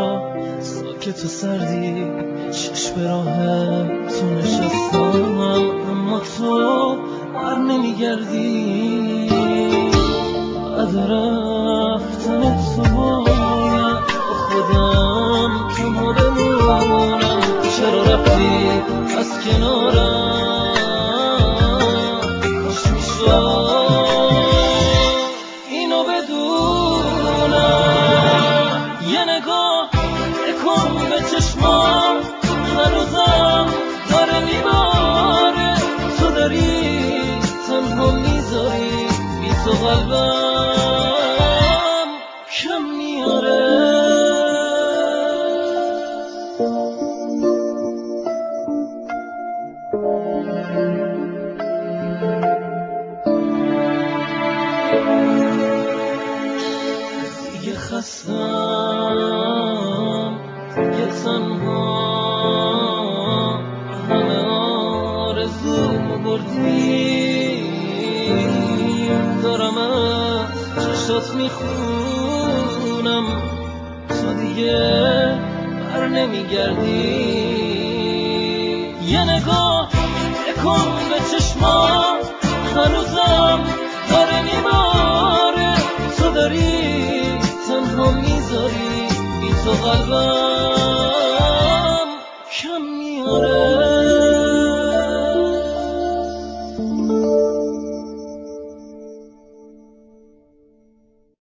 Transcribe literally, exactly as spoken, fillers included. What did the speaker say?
ساکت و سردی چشم به راه تو نشستم، اما تو بر نمیگردی. بعد رفتن تو باید با خودم تنها بمونم. چرا رفتی از کنارم؟ کاش میشد اینو بدونم. یه نگاه بکن به چشمام، هنوزم داره میباره. تو داری تنها میذاری، بی تو قلبم کم میاره. دیگه خستم، دیگه تنها، همه آرزومو بردی. دارم از چشات میخونم، تو دیگه بر نمیگردی. یه نگاه بکن به چشمام، هنوزم داره میباره. تو داری تنها میذاری، بی تو قلبم